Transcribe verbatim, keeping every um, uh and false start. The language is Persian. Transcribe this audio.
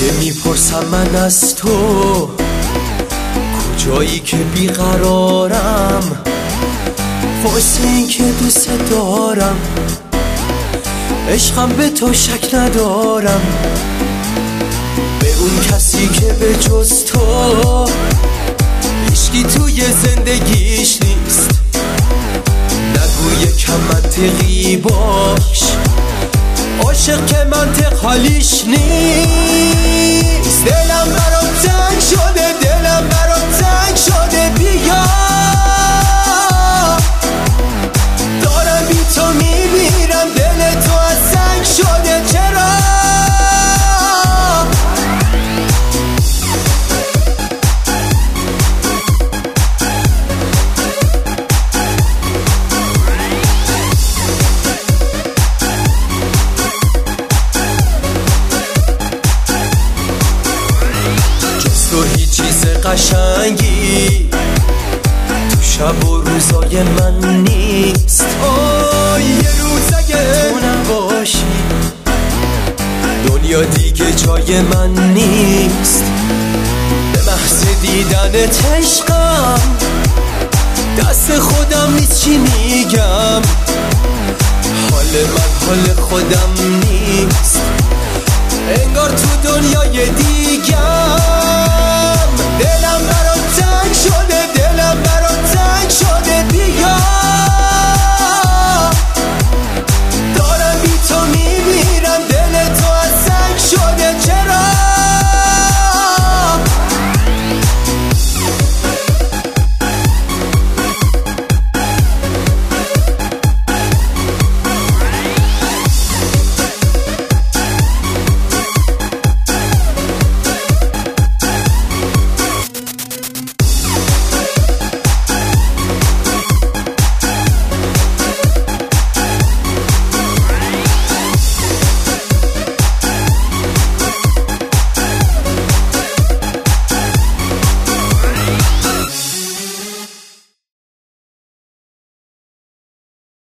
میپرسم من از تو کجایی که بیقرارم، واسه این که دوست دارم، عشقم به تو شک ندارم، به اون کسی که به جز تو هیچکی توی زندگیش نیست. نگو یکم منطقی باش، عاشق که منطق حالیش نیست. دلم برام تنگ شده، دلم برام تنگ شده، بیا دارم بی تو میمیرم، دل تو از سنگ شده، چرا؟ تو هیچ چیز قشنگی تو شب و روزای من نیست. آه یه روز اگه تو نباشی دنیا دیگه جای من نیست. به محض دیدنت عشقم دست خودم نیست چی میگم، حال من حال خودم نیست، انگار تو دنیای دیگه.